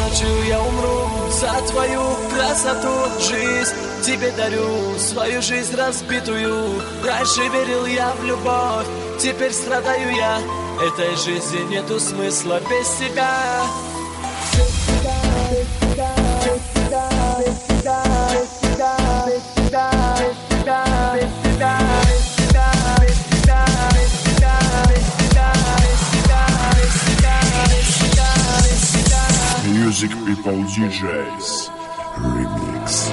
ночью я умру за твою красоту. Жизнь тебе дарю, свою жизнь разбитую. Раньше верил я в любовь, теперь страдаю я. Этой жизни нету смысла без тебя. Music People DJs Remix.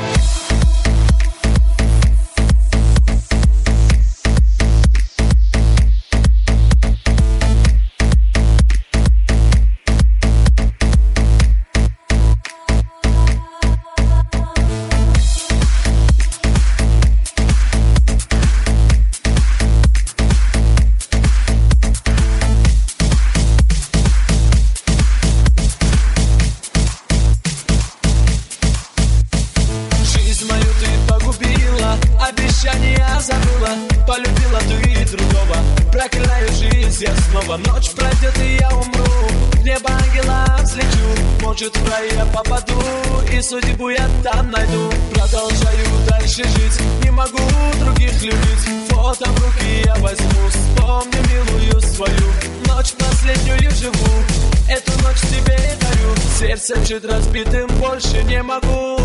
Обещания забыла, полюбила ты другого. Проклинаю жизнь я снова. Ночь пройдет и я умру, в небо ангелом взлечу. Может в рай я попаду и судьбу я там найду. Продолжаю дальше жить, не могу других любить. Фото в руки я возьму, вспомню милую свою. Ночь последнюю живу, эту ночь тебе дарю. Сердцем чуть разбитым больше не могу.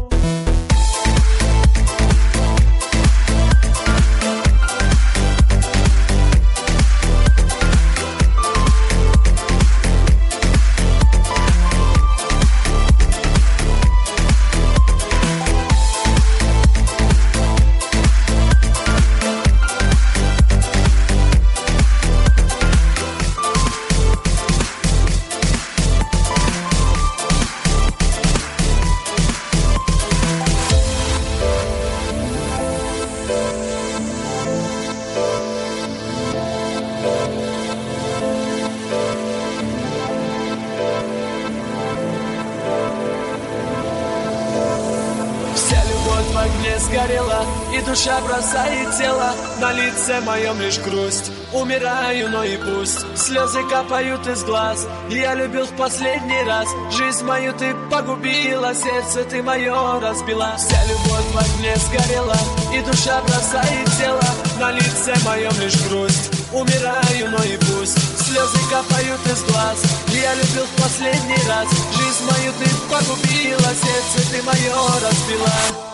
В огне сгорела, и душа бросает тело. На лице моем лишь грусть, умираю, но и пусть. Слезы капают из глаз, я любил в последний раз. Жизнь мою ты погубила, сердце ты мое разбила. Вся любовь в огне сгорела, и душа бросает тело. На лице моем лишь грусть, умираю, но и пусть. Слезы капают из глаз, я любил в последний раз. Жизнь мою ты погубила, сердце ты мое разбила.